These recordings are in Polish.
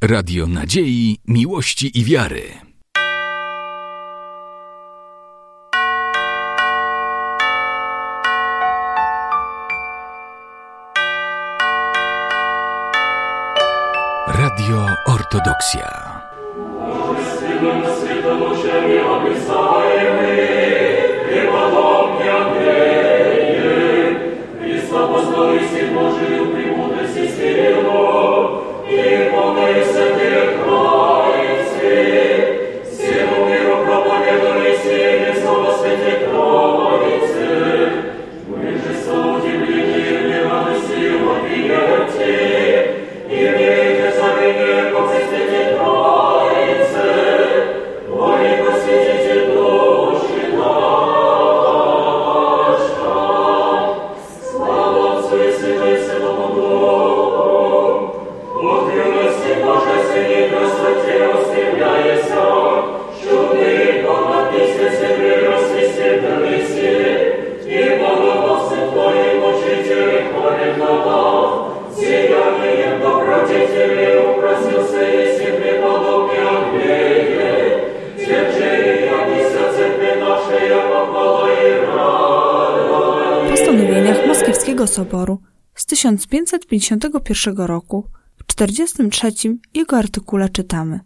Radio Nadziei, Miłości i Wiary. Radio Ortodoksja. Moskiewskiego Soboru z 1551 roku w 43 jego artykule czytamy: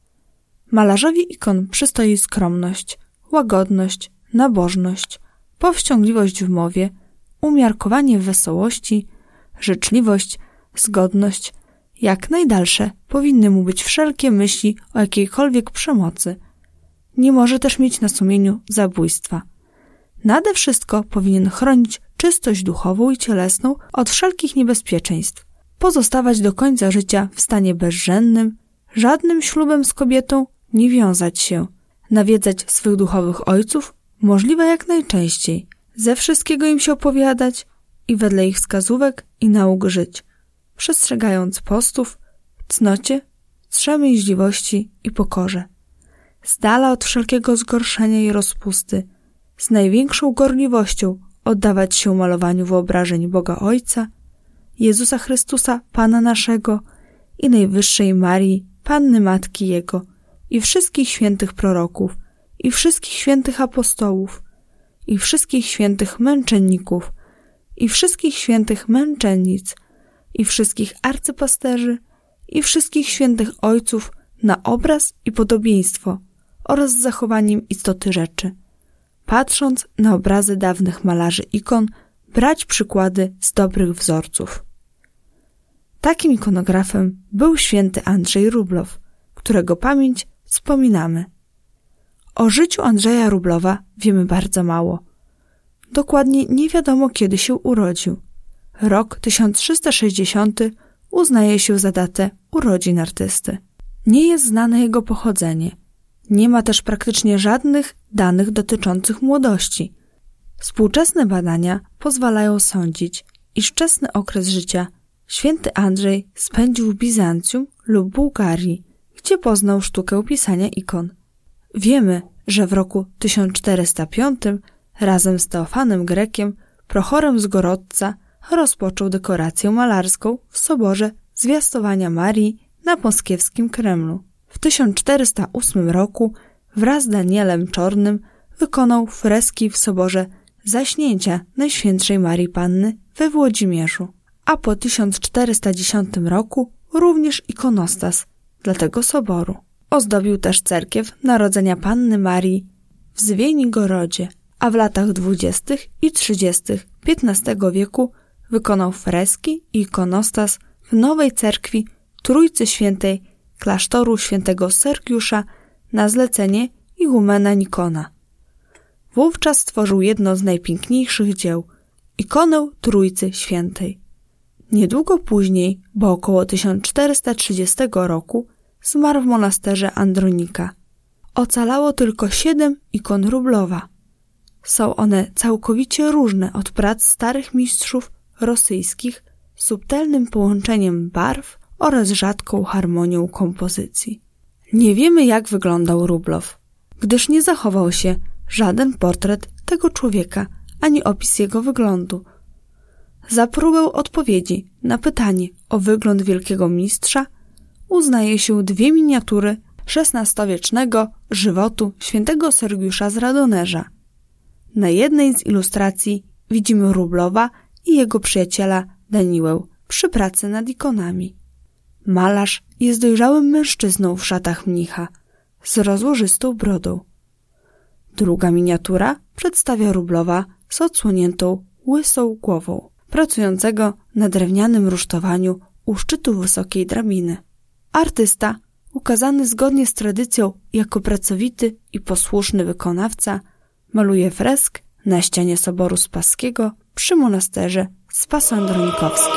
malarzowi ikon przystoi skromność, łagodność, nabożność, powściągliwość w mowie, umiarkowanie w wesołości, życzliwość, zgodność. Jak najdalsze powinny mu być wszelkie myśli o jakiejkolwiek przemocy. Nie może też mieć na sumieniu zabójstwa. Nade wszystko powinien chronić czystość duchową i cielesną od wszelkich niebezpieczeństw, pozostawać do końca życia w stanie bezżennym, żadnym ślubem z kobietą nie wiązać się, nawiedzać swych duchowych ojców możliwe jak najczęściej, ze wszystkiego im się opowiadać i wedle ich wskazówek i nauk żyć, przestrzegając postów, cnocie, wstrzemięźliwości i pokorze, z dala od wszelkiego zgorszenia i rozpusty, z największą gorliwością oddawać się malowaniu wyobrażeń Boga Ojca, Jezusa Chrystusa, Pana naszego i Najwyższej Marii, Panny Matki Jego, i wszystkich świętych proroków, i wszystkich świętych apostołów, i wszystkich świętych męczenników, i wszystkich świętych męczennic, i wszystkich arcypasterzy, i wszystkich świętych ojców na obraz i podobieństwo oraz z zachowaniem istoty rzeczy. Patrząc na obrazy dawnych malarzy ikon, brać przykłady z dobrych wzorców. Takim ikonografem był święty Andrzej Rublow, którego pamięć wspominamy. O życiu Andrzeja Rublowa wiemy bardzo mało. Dokładnie nie wiadomo, kiedy się urodził. Rok 1360 uznaje się za datę urodzin artysty. Nie jest znane jego pochodzenie. Nie ma też praktycznie żadnych danych dotyczących młodości. Współczesne badania pozwalają sądzić, iż wczesny okres życia święty Andrzej spędził w Bizancjum lub Bułgarii, gdzie poznał sztukę pisania ikon. Wiemy, że w roku 1405 razem z Teofanem Grekiem, Prochorem z Gorodca, rozpoczął dekorację malarską w soborze Zwiastowania Marii na moskiewskim Kremlu. W 1408 roku wraz z Danielem Czornym wykonał freski w soborze Zaśnięcia Najświętszej Marii Panny we Włodzimierzu, a po 1410 roku również ikonostas dla tego soboru. Ozdobił też cerkiew Narodzenia Panny Marii w Zwienigorodzie, a w latach 20. i 30. XV wieku wykonał freski i ikonostas w nowej cerkwi Trójcy Świętej klasztoru świętego Sergiusza na zlecenie igumena Nikona. Wówczas stworzył jedno z najpiękniejszych dzieł, ikonę Trójcy Świętej. Niedługo później, bo około 1430 roku, zmarł w monasterze Andronika. Ocalało tylko 7 ikon Rublowa. Są one całkowicie różne od prac starych mistrzów rosyjskich, subtelnym połączeniem barw oraz rzadką harmonią kompozycji. Nie wiemy, jak wyglądał Rublow, gdyż nie zachował się żaden portret tego człowieka, ani opis jego wyglądu. Za próbę odpowiedzi na pytanie o wygląd wielkiego mistrza uznaje się dwie miniatury XVI-wiecznego żywotu świętego Sergiusza z Radonerza. Na jednej z ilustracji widzimy Rublowa i jego przyjaciela Daniłę przy pracy nad ikonami. Malarz jest dojrzałym mężczyzną w szatach mnicha z rozłożystą brodą. Druga miniatura przedstawia Rublowa z odsłoniętą, łysą głową, pracującego na drewnianym rusztowaniu u szczytu wysokiej drabiny. Artysta, ukazany zgodnie z tradycją jako pracowity i posłuszny wykonawca, maluje fresk na ścianie Soboru Spasskiego przy monasterze Spaso-Andronikowskim.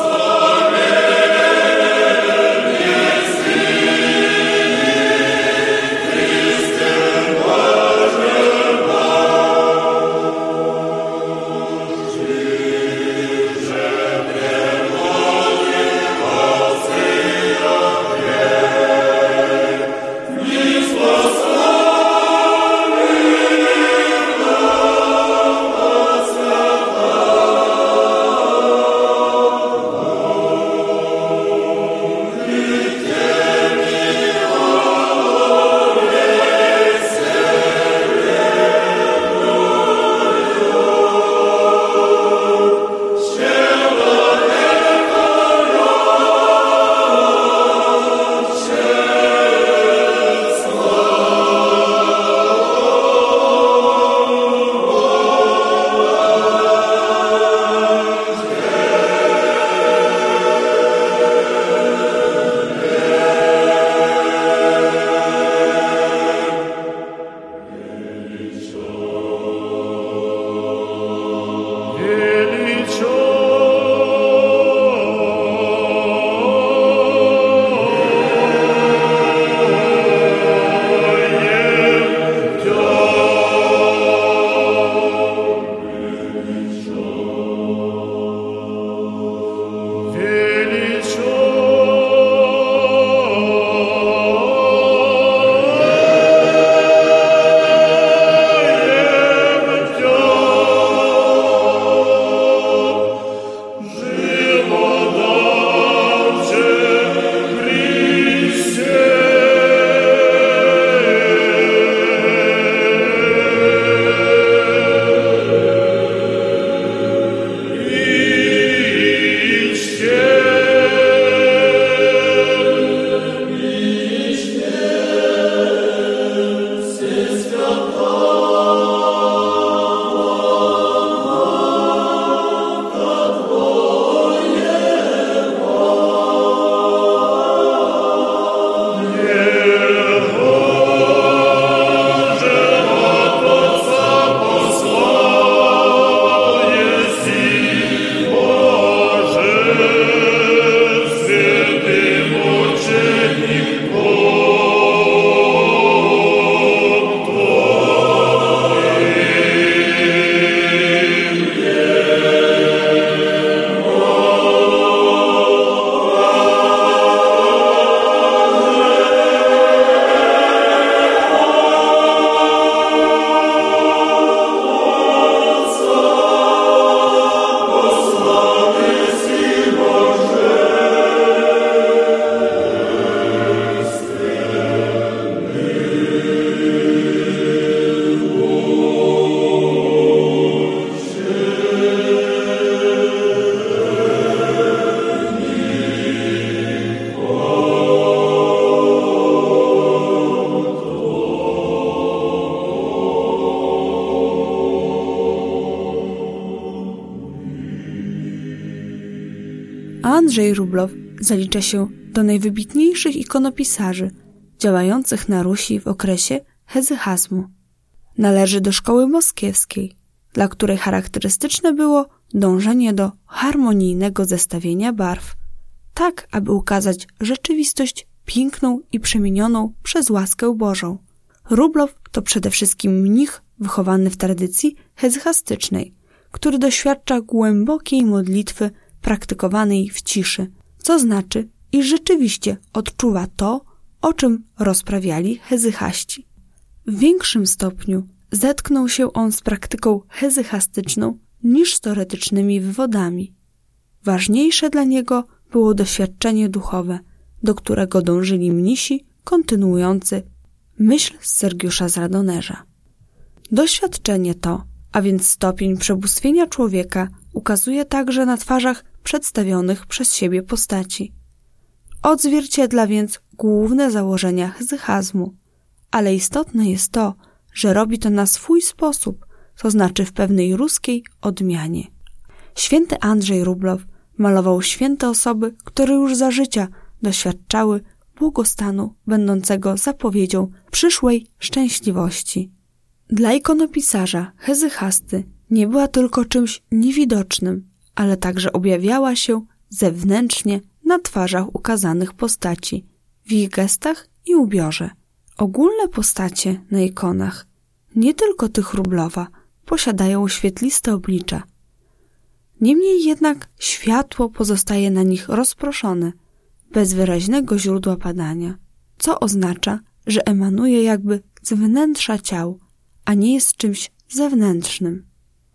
Andrzej Rublow zalicza się do najwybitniejszych ikonopisarzy działających na Rusi w okresie hezychazmu. Należy do szkoły moskiewskiej, dla której charakterystyczne było dążenie do harmonijnego zestawienia barw, tak aby ukazać rzeczywistość piękną i przemienioną przez łaskę Bożą. Rublow to przede wszystkim mnich wychowany w tradycji hezychastycznej, który doświadcza głębokiej modlitwy praktykowanej w ciszy, co znaczy, iż rzeczywiście odczuwa to, o czym rozprawiali hezychaści. W większym stopniu zetknął się on z praktyką hezychastyczną niż z teoretycznymi wywodami. Ważniejsze dla niego było doświadczenie duchowe, do którego dążyli mnisi kontynuujący myśl z Sergiusza z Radonerza. Doświadczenie to, a więc stopień przebóstwienia człowieka, ukazuje także na twarzach przedstawionych przez siebie postaci. Odzwierciedla więc główne założenia hezychazmu, ale istotne jest to, że robi to na swój sposób, to znaczy w pewnej ruskiej odmianie. Święty Andrzej Rublow malował święte osoby, które już za życia doświadczały błogostanu będącego zapowiedzią przyszłej szczęśliwości. Dla ikonopisarza hezychasty nie była tylko czymś niewidocznym, ale także objawiała się zewnętrznie na twarzach ukazanych postaci, w ich gestach i ubiorze. Ogólne postacie na ikonach, nie tylko tych Rublowa, posiadają świetliste oblicza. Niemniej jednak światło pozostaje na nich rozproszone, bez wyraźnego źródła padania, co oznacza, że emanuje jakby z wnętrza ciał, a nie jest czymś zewnętrznym.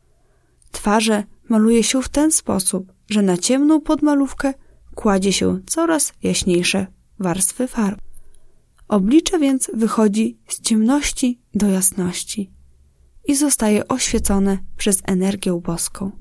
Twarze maluje się w ten sposób, że na ciemną podmalówkę kładzie się coraz jaśniejsze warstwy farb. Oblicze więc wychodzi z ciemności do jasności i zostaje oświecone przez energię boską.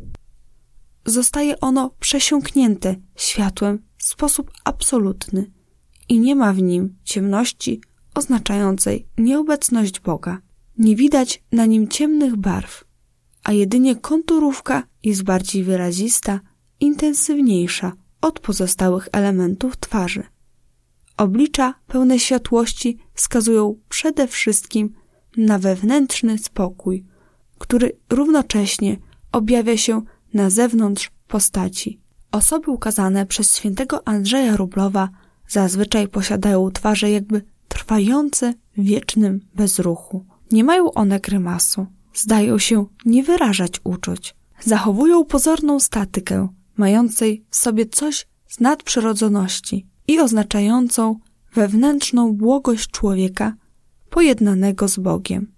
Zostaje ono przesiąknięte światłem w sposób absolutny i nie ma w nim ciemności oznaczającej nieobecność Boga. Nie widać na nim ciemnych barw, a jedynie konturówka jest bardziej wyrazista, intensywniejsza od pozostałych elementów twarzy. Oblicza pełne światłości wskazują przede wszystkim na wewnętrzny spokój, który równocześnie objawia się na zewnątrz postaci. Osoby ukazane przez świętego Andrzeja Rublowa zazwyczaj posiadają twarze jakby trwające w wiecznym bezruchu. Nie mają one grymasu, zdają się nie wyrażać uczuć. Zachowują pozorną statykę, mającej w sobie coś z nadprzyrodzoności i oznaczającą wewnętrzną błogość człowieka pojednanego z Bogiem.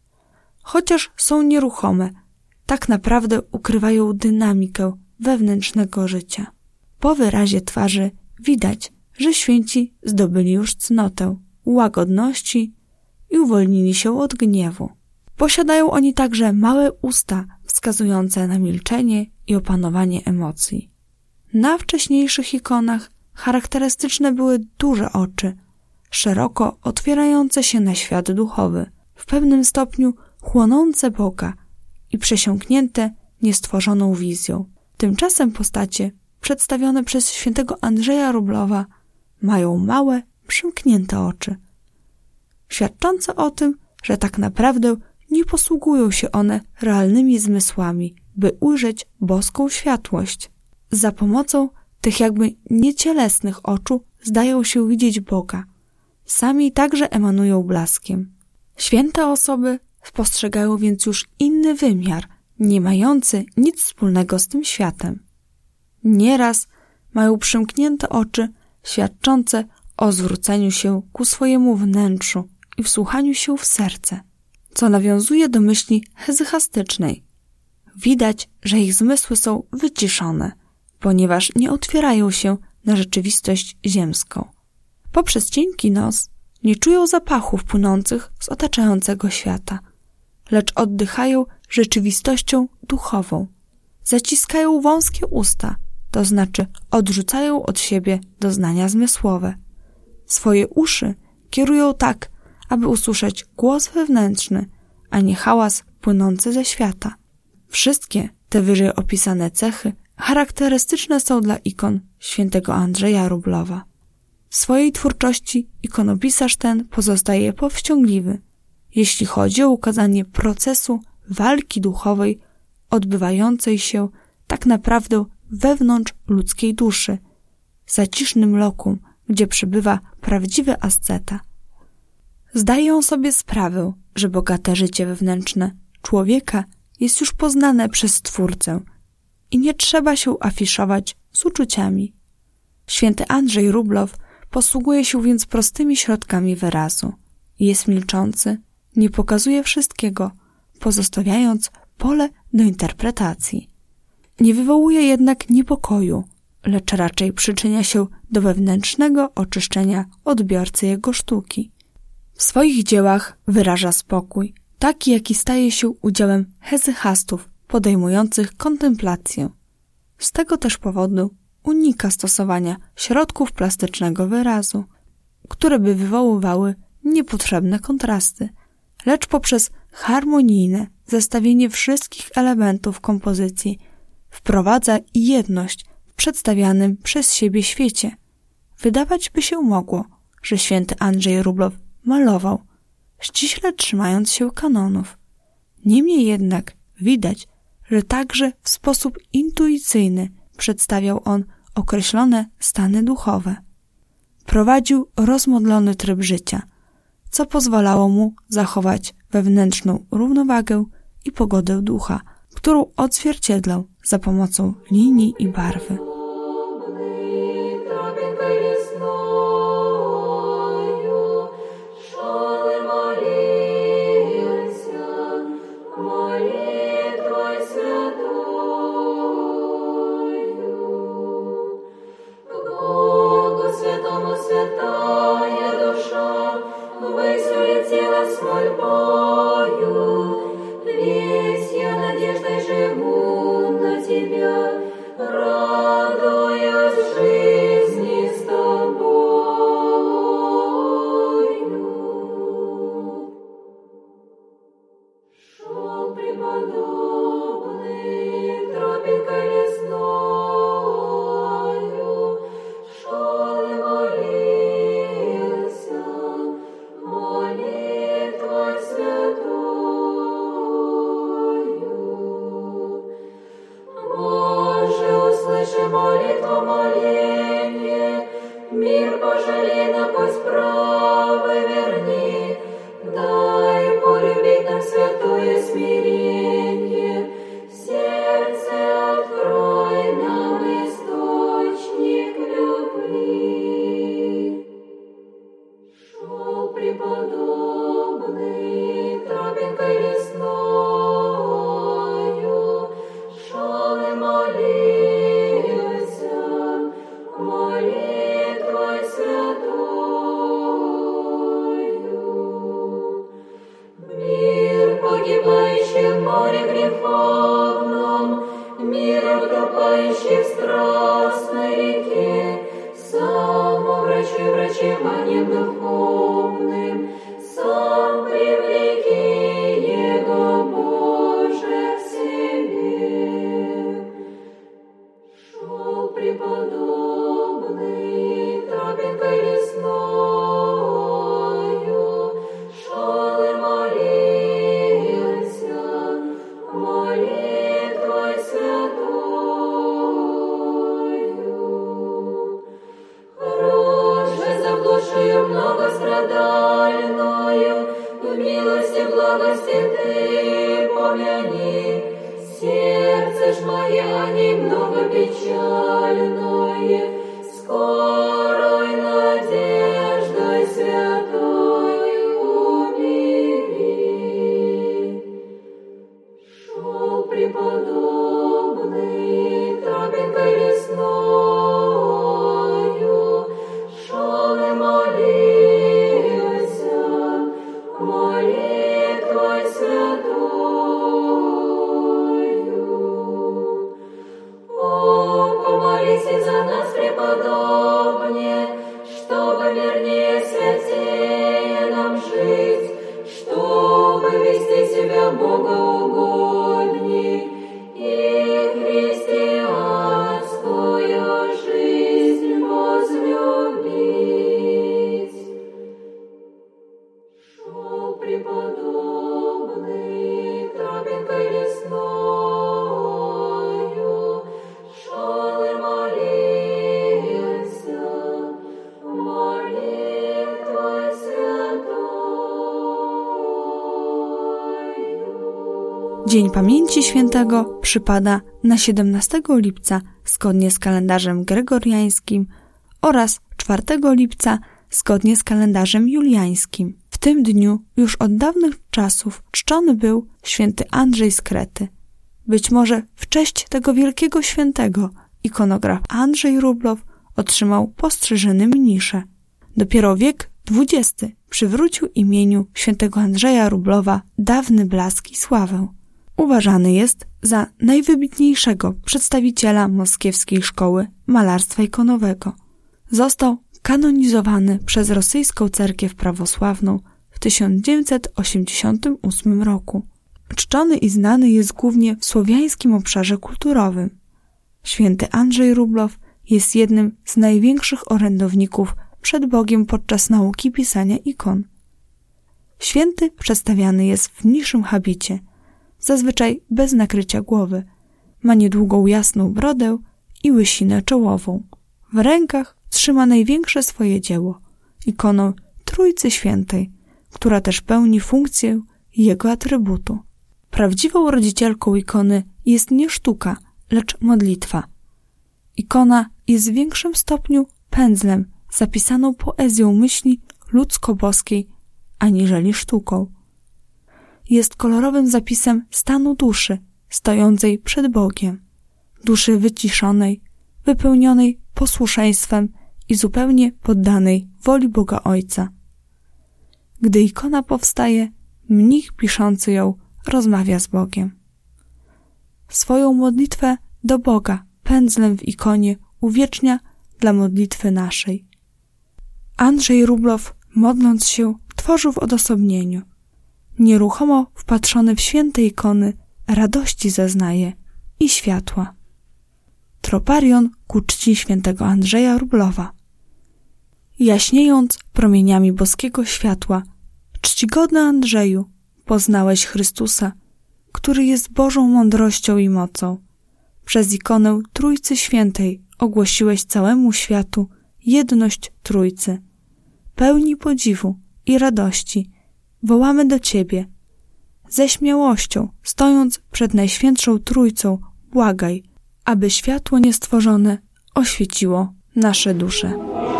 Chociaż są nieruchome, tak naprawdę ukrywają dynamikę wewnętrznego życia. Po wyrazie twarzy widać, że święci zdobyli już cnotę, łagodności i uwolnili się od gniewu. Posiadają oni także małe usta wskazujące na milczenie i opanowanie emocji. Na wcześniejszych ikonach charakterystyczne były duże oczy, szeroko otwierające się na świat duchowy, w pewnym stopniu chłonące Boga i przesiąknięte niestworzoną wizją. Tymczasem postacie przedstawione przez świętego Andrzeja Rublowa mają małe, przymknięte oczy, świadczące o tym, że tak naprawdę nie posługują się one realnymi zmysłami, by ujrzeć boską światłość. Za pomocą tych jakby niecielesnych oczu zdają się widzieć Boga. Sami także emanują blaskiem. Święte osoby spostrzegają więc już inny wymiar, nie mający nic wspólnego z tym światem. Nieraz mają przymknięte oczy świadczące o zwróceniu się ku swojemu wnętrzu i wsłuchaniu się w serce, co nawiązuje do myśli hezychastycznej. Widać, że ich zmysły są wyciszone, ponieważ nie otwierają się na rzeczywistość ziemską. Poprzez cienki nos nie czują zapachów płynących z otaczającego świata, lecz oddychają rzeczywistością duchową. Zaciskają wąskie usta, to znaczy odrzucają od siebie doznania zmysłowe. Swoje uszy kierują tak, aby usłyszeć głos wewnętrzny, a nie hałas płynący ze świata. Wszystkie te wyżej opisane cechy charakterystyczne są dla ikon świętego Andrzeja Rublowa. W swojej twórczości ikonopisarz ten pozostaje powściągliwy, jeśli chodzi o ukazanie procesu walki duchowej odbywającej się tak naprawdę wewnątrz ludzkiej duszy, w zacisznym lokum, gdzie przebywa prawdziwy asceta. Zdaje on sobie sprawę, że bogate życie wewnętrzne człowieka jest już poznane przez Stwórcę i nie trzeba się afiszować z uczuciami. Święty Andrzej Rublow posługuje się więc prostymi środkami wyrazu. Jest milczący, nie pokazuje wszystkiego, pozostawiając pole do interpretacji. Nie wywołuje jednak niepokoju, lecz raczej przyczynia się do wewnętrznego oczyszczenia odbiorcy jego sztuki. W swoich dziełach wyraża spokój, taki jaki staje się udziałem hezychastów podejmujących kontemplację. Z tego też powodu unika stosowania środków plastycznego wyrazu, które by wywoływały niepotrzebne kontrasty, lecz poprzez harmonijne zestawienie wszystkich elementów kompozycji wprowadza jedność w przedstawianym przez siebie świecie. Wydawać by się mogło, że święty Andrzej Rublow malował, ściśle trzymając się kanonów. Niemniej jednak widać, że także w sposób intuicyjny przedstawiał on określone stany duchowe. Prowadził rozmodlony tryb życia, co pozwalało mu zachować wewnętrzną równowagę i pogodę ducha, którą odzwierciedlał za pomocą linii i barwy. Dzień Pamięci Świętego przypada na 17 lipca zgodnie z kalendarzem gregoriańskim oraz 4 lipca zgodnie z kalendarzem juliańskim. W tym dniu już od dawnych czasów czczony był święty Andrzej z Krety. Być może w cześć tego wielkiego świętego ikonograf Andrzej Rublow otrzymał postrzyżeny mnisze. Dopiero wiek XX przywrócił imieniu świętego Andrzeja Rublowa dawny blask i sławę. Uważany jest za najwybitniejszego przedstawiciela moskiewskiej szkoły malarstwa ikonowego. Został kanonizowany przez rosyjską cerkiew prawosławną w 1988 roku. Czczony i znany jest głównie w słowiańskim obszarze kulturowym. Święty Andrzej Rublow jest jednym z największych orędowników przed Bogiem podczas nauki pisania ikon. Święty przedstawiany jest w mniejszym habicie, zazwyczaj bez nakrycia głowy. Ma niedługą jasną brodę i łysinę czołową. W rękach trzyma największe swoje dzieło, ikonę Trójcy Świętej, która też pełni funkcję jego atrybutu. Prawdziwą rodzicielką ikony jest nie sztuka, lecz modlitwa. Ikona jest w większym stopniu pędzlem, zapisaną poezją myśli ludzko-boskiej, aniżeli sztuką. Jest kolorowym zapisem stanu duszy, stojącej przed Bogiem. Duszy wyciszonej, wypełnionej posłuszeństwem i zupełnie poddanej woli Boga Ojca. Gdy ikona powstaje, mnich piszący ją rozmawia z Bogiem. Swoją modlitwę do Boga pędzlem w ikonie uwiecznia dla modlitwy naszej. Andrzej Rublow, modląc się, tworzył w odosobnieniu. Nieruchomo wpatrzony w święte ikony, radości zeznaje i światła. Troparion ku czci świętego Andrzeja Rublowa. Jaśniejąc promieniami boskiego światła, czcigodny Andrzeju, poznałeś Chrystusa, który jest Bożą mądrością i mocą. Przez ikonę Trójcy Świętej ogłosiłeś całemu światu jedność Trójcy. Pełni podziwu i radości wołamy do Ciebie. Ze śmiałością, stojąc przed Najświętszą Trójcą, błagaj, aby światło niestworzone oświeciło nasze dusze.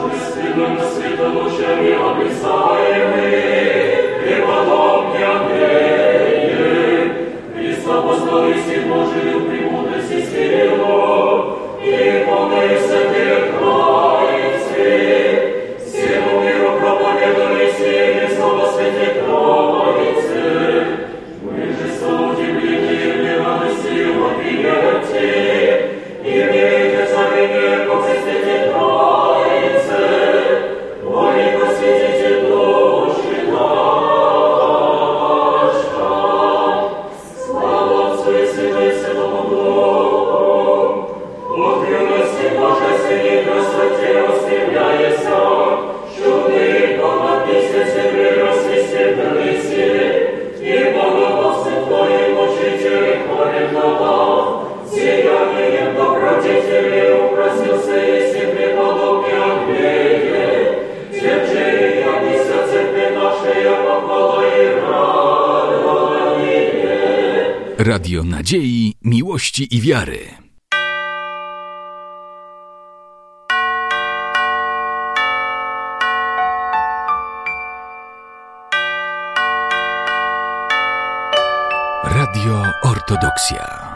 Radio Nadziei, Miłości i Wiary. Radio Ortodoksja.